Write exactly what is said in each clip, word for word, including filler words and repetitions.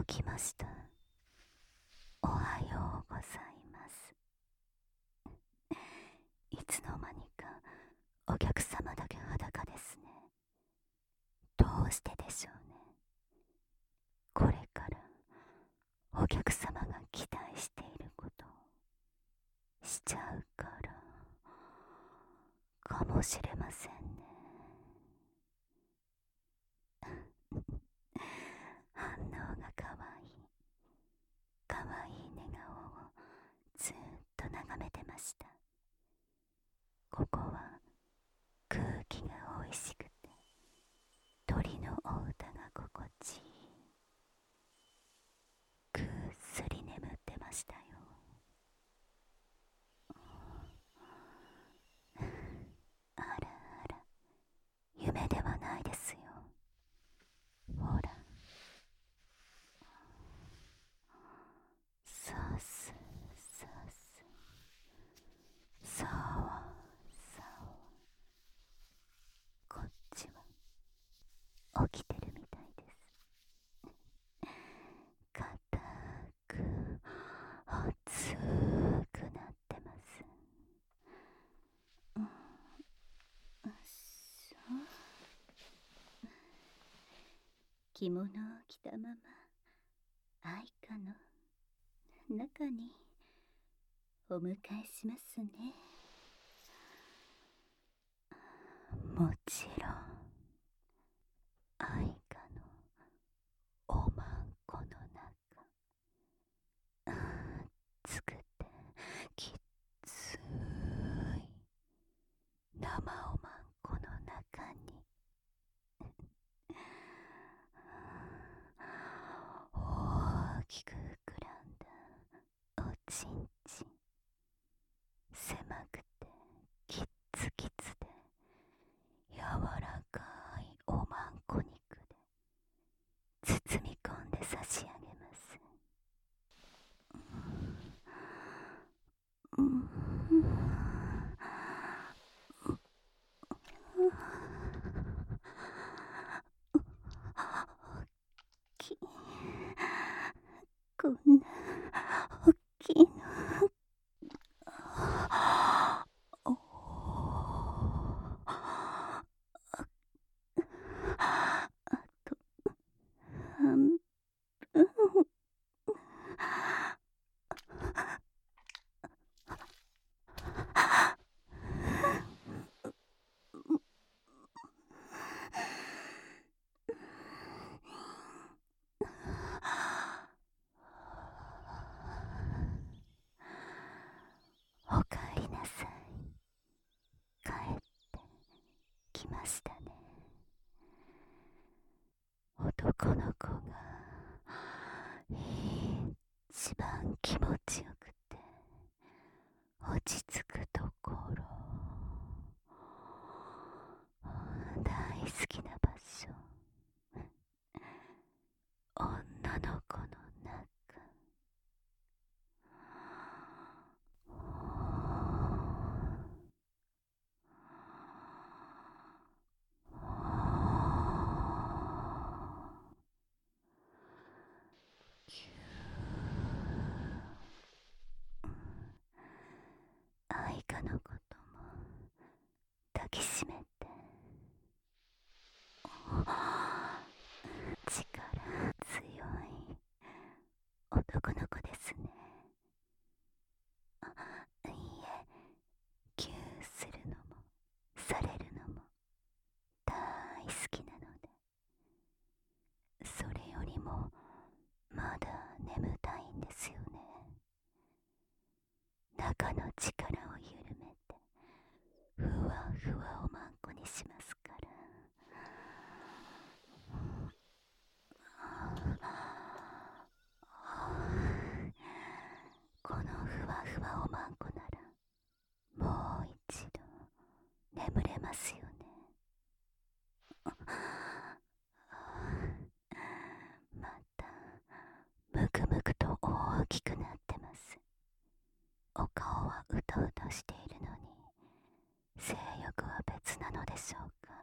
起きました。おはようございます。いつの間にかお客様だけ裸ですね。どうしてでしょうね。これからお客様が期待していることをしちゃうからかもしれませんね。反応がかわいいかわいい寝顔をずーっと眺めてました。ここは空気がおいしくて鳥のお歌が心地いい。ぐっすり眠ってましたよ。あらあら、夢ではないですよ。ほら、さすさすさわさわ、こっちは起きてるみたいです。硬く熱くなってます。うん、そう。着物を着たまま愛花の中にお迎えしますね。もちろん愛花のおまんこの中、熱くてきっつい生おまんこの中に大きく膨らんだおちんちん、狭くてキッツキツで柔らかいおまんこ肉で包み込んで差し上げます。うん、きこんなおっきいのおあと半分おかえりなさい。帰ってきましたね。男の子が一番気持ちよくて落ち着くところ、大好きな場所、女の子の中、愛花のことも抱きしめて、力強い男の子ですね。いいえ、キューするのもされるのも大好きなので、それよりもまだ眠たいんですよね。中の力を緩めてふわふわおまんこにしますから。このふわふわおまんこならもう一度眠れますよね。またむくむくと大きくなってます。お顔はうとうとしているのに性欲は別なのでしょうか。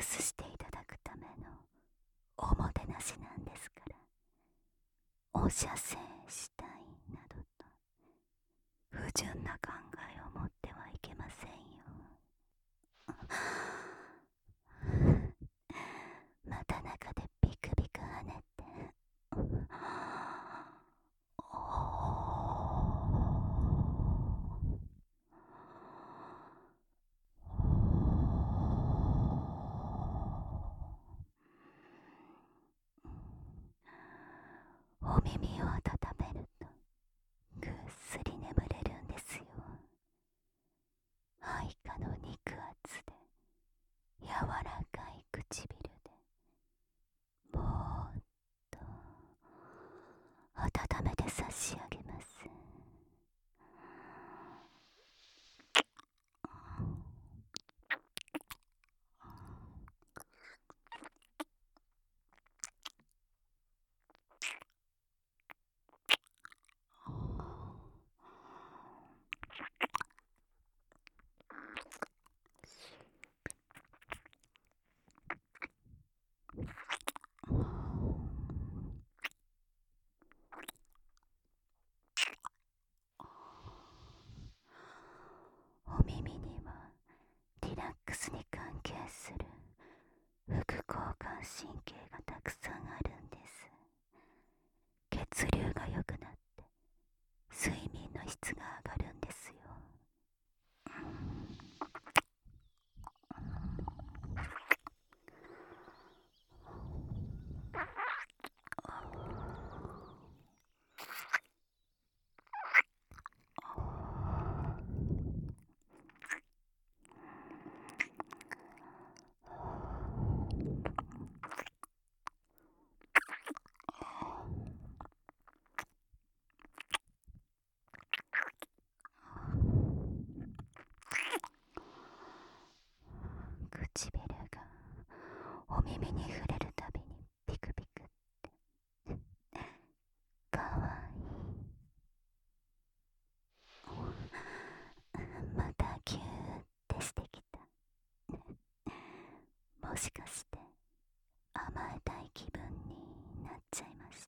スしていただくためのおもてなしなんですから、お射精したいなどと不純な考えを持ってはいけませんよ。また中でビクビク跳ねて、お耳を温めるとぐっすり眠れるんですよ。配下の肉厚で柔らかい唇でぼーっと温めて差し上げます。お耳にはリラックスに関係する副交感神経がたくさんあるんです。血流が良くなって睡眠の質が上がるんですよ。唇がお耳に触れるたびにピクピクってかわいい。またギューってしてきた。もしかして甘えたい気分になっちゃいました？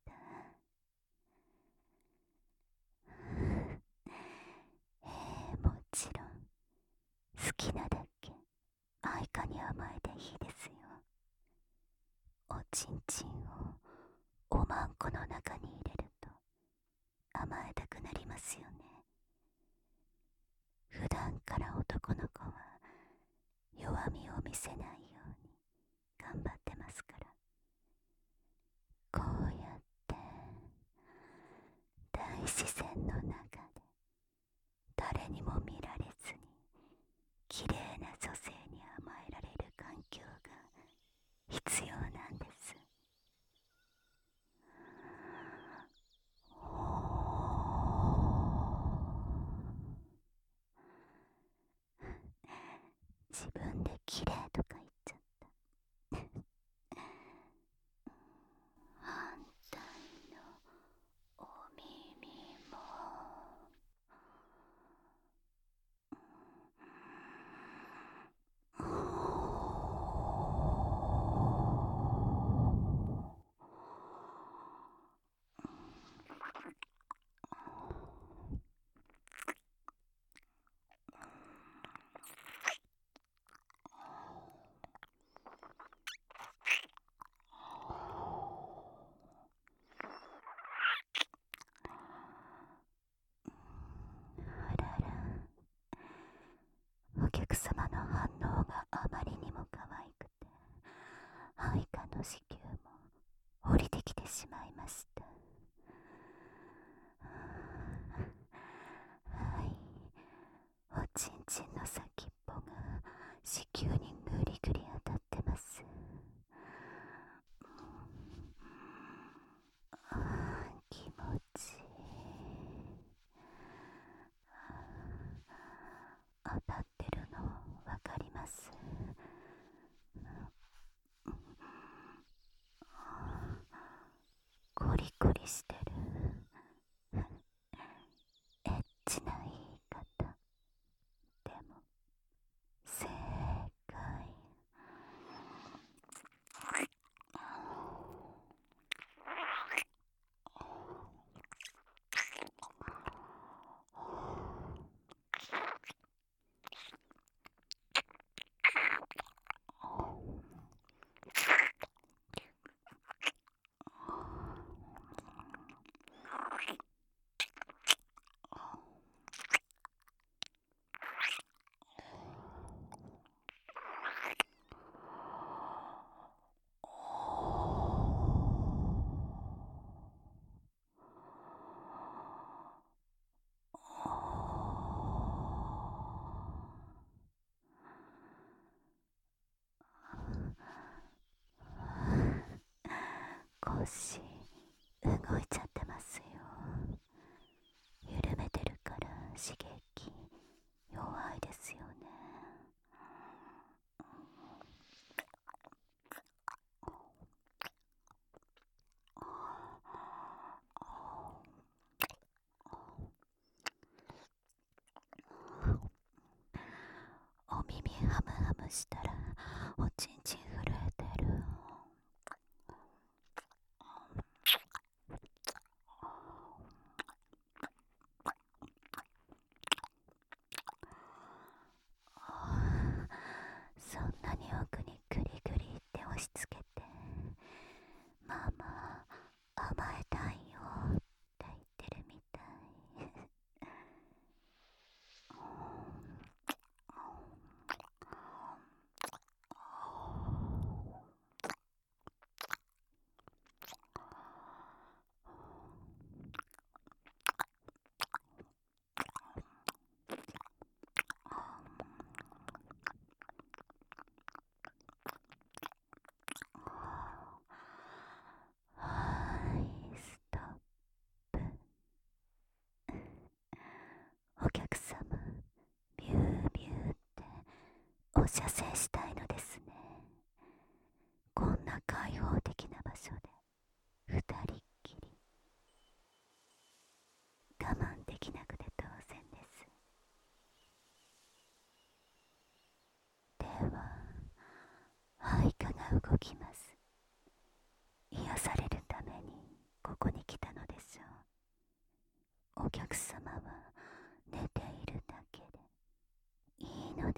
えー、もちろん好きなだけ愛花に甘えていいですよ。おちんちんをおまんこの中に入れると甘えたくなりますよね。普段から男の子は弱みを見せないように頑張ってますから、こうやって大自然の中で誰にも見られずに綺麗な女性に甘えられる環境が必要なんです。自分で綺麗とか言っちゃった。反対のお耳もあらら、お客様の反応があまりにも可愛くて、配下の子宮も降りてきてしまいました。はい、おちんちんの先っぽが子宮にぐりぐり当たってます。あー、気持ちいい。当たってるのわかります？コリコリしてる。エッチな言い方。でも正解。 したらおちんちん震えてる。そんなに奥にグリグリって押し付けて、ママ甘えたいよって言ってるみたい。はい、ストップ。お客様、ビュービューってお射精したいのですね。こんな開放的な場所で二人っきり。我慢できなくて当然です。では配下が動きます。癒されるためにここに来たのでしょう。お客様は寝ているだけでいいのです。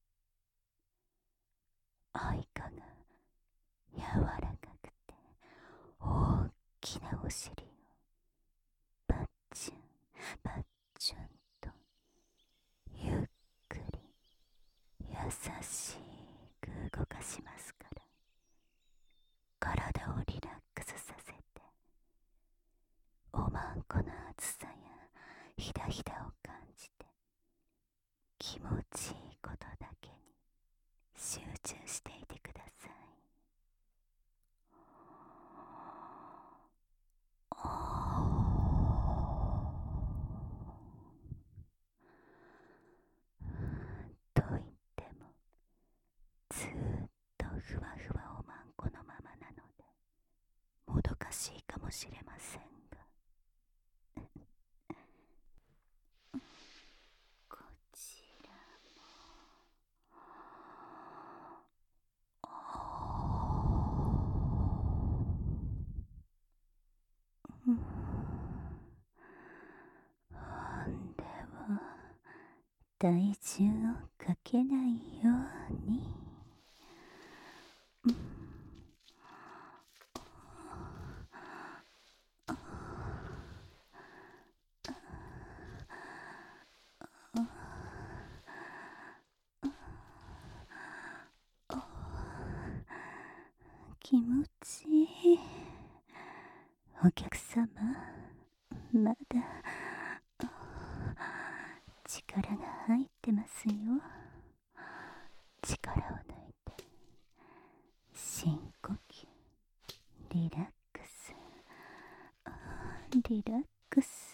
配下が柔らかくて大きなお尻をパッチュンパッチュンとゆっくり優しく動かしますから、体をリラックスさせて、おまんこの熱さやひだひだを感じて、気持ちいいことだけに集中していてください。と言ってもずーっとふわふわおまんこのままなのでもどかしいかもしれませんが、こちらも、ほんでは体重をかけないように、気持ちいい。お客様、まだ力が入ってますよ。力を抜いて深呼吸、リラックス、リラックス。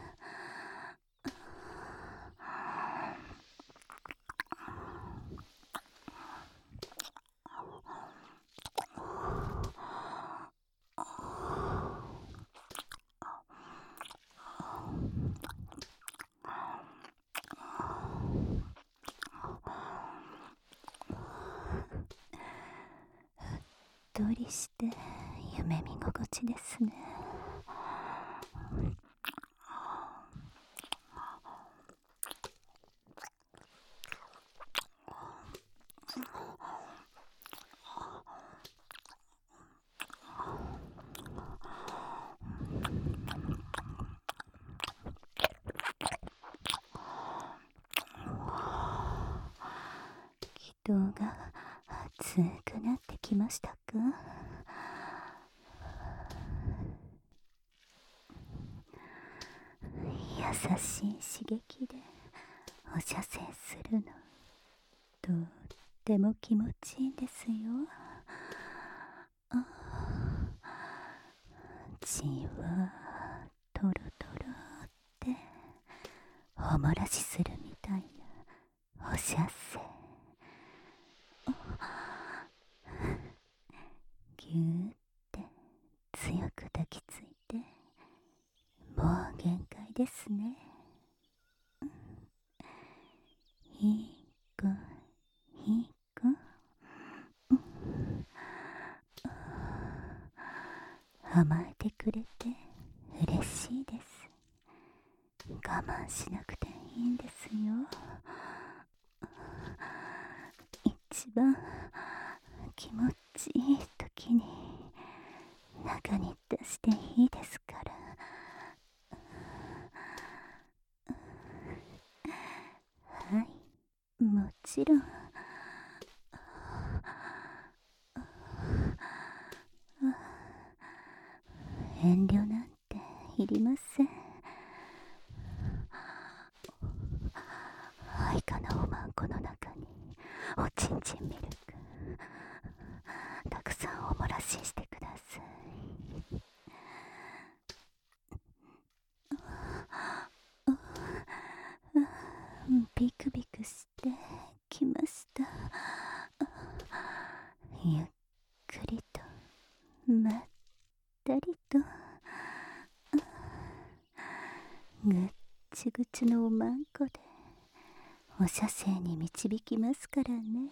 うっとりして夢見心地ですね。気道が熱くなってきましたか？優しい刺激でお射精するのとっても気持ちいいんですよ。あ、じわとろとろっておもらしするみたいなお射精。ぎゅーって強く抱きついて、もう限界ですね。いい子、いい甘えてくれて嬉しいです。我慢しなくていいんですよ。一番気持ちいい時に中に出していいですから。はい、もちろん。遠慮なんていりません。愛花のおまんこの中におちんちんミルクたくさんおもらししてください。ビクビクしてきました。ゆっくりとまったりとぐっちぐちのおまんこでお射精に導きますからね。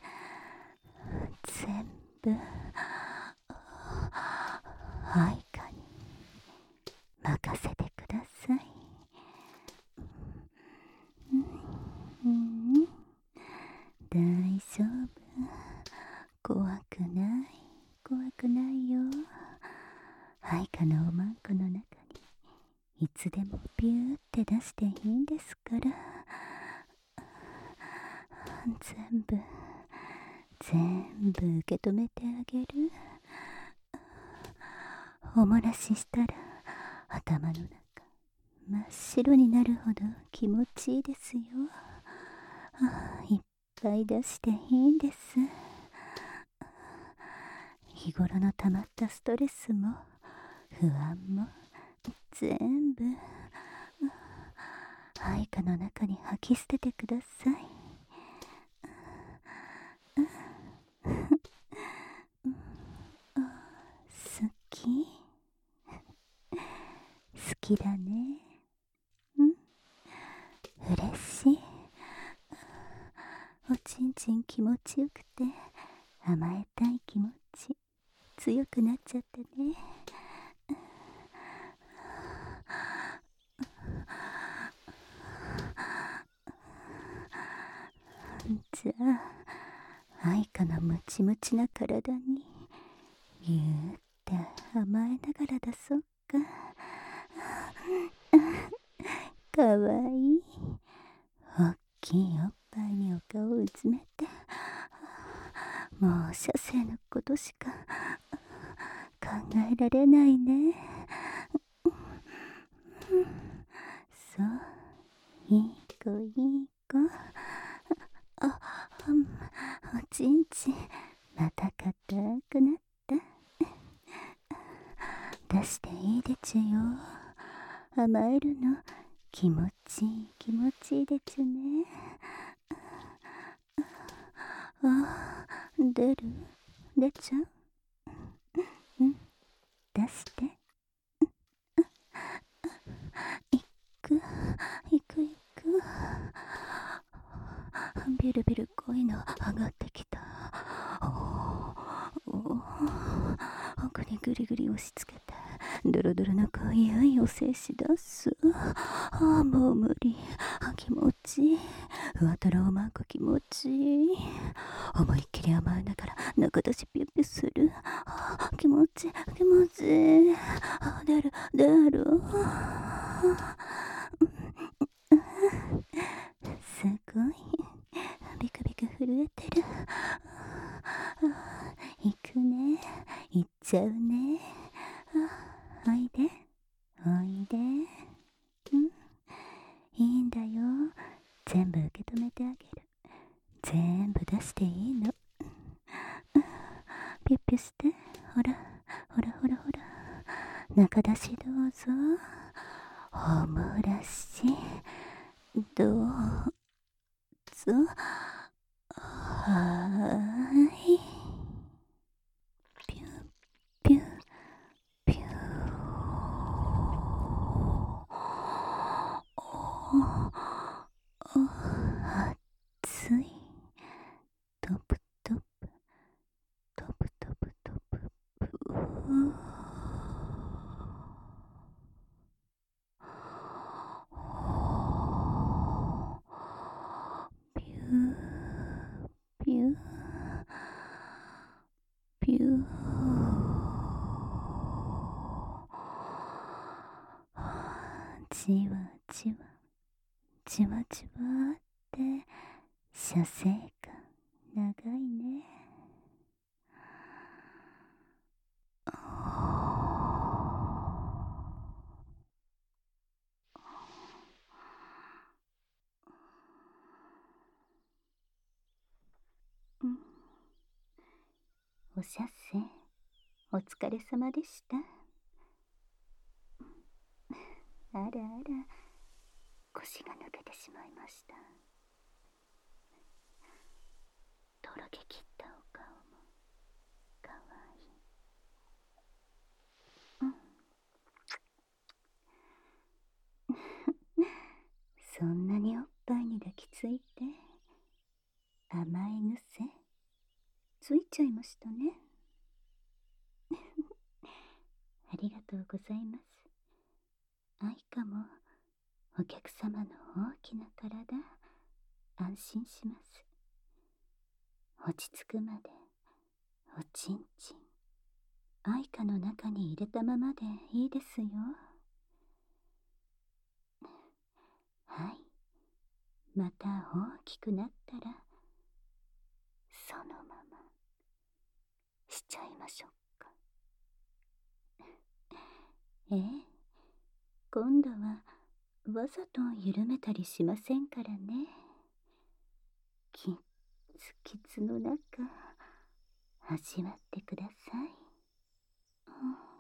全部愛花に任せてください。うん、大丈夫。怖くない怖くないよ。愛花のおまんこの中にいつでもピューって出していいんですから。全部全部受け止めてあげる。お漏らししたら頭の中真っ白になるほど気持ちいいですよ。ああ、いっぱい出していいんです。日頃のたまったストレスも不安も全部愛花の中に吐き捨ててください。好き好きだね。うん、嬉しい。おちんちん気持ちよくて甘えたい気持ち強くなっちゃってね。じゃあ愛花のムチムチな体にぎゅーって甘えながら出そうか。かわいいおっきいおっぱいにお顔をうずめて、もう射精のことしか考えられないね。そういい子いい子。あ、おちんちんまた硬くなった。出していいでちゅよ。甘えるの気持ちいい気持ちいいでちゅね。あ、出る出ちゃう。うん、出して。いくいくいく。ビルビル声の上がってきた。おお、奥にぐりぐり押し付けてドロドロの濃い愛を静止出す。ああ、もう無理。あ、気持ちいい。ふわとろおまんこ気持ちいい。思いっきり甘えながら中出しピュッピュする。あ、気持ちいい気持ちいい。あ、出る出る。すごいビクビク震えてる。行くね行っちゃうね。あ、おいでおいで。うん、いいんだよ。全部受け止めてあげる。全部出していいの。ピュッピュして。ほらほらほらほら。中出しどうぞ。お漏らしどうぞ。はーい。ピュッピュッピュー。熱い。トプトプトプトプトププー。 じわじわじわじわって射精が長いね。うん、お射精お疲れ様でした。あらあら、腰が抜けてしまいました。とろけきったお顔もかわいい。うんそんなにおっぱいに抱きついて甘え癖ついちゃいましたね。ありがとうございます。愛花もお客様の大きな体安心します。落ち着くまでおちんちん愛花の中に入れたままでいいですよ。はい、また大きくなったらそのまましちゃいましょうか。ええ、今度はわざと緩めたりしませんからね。キッツキツの中味わってください。うん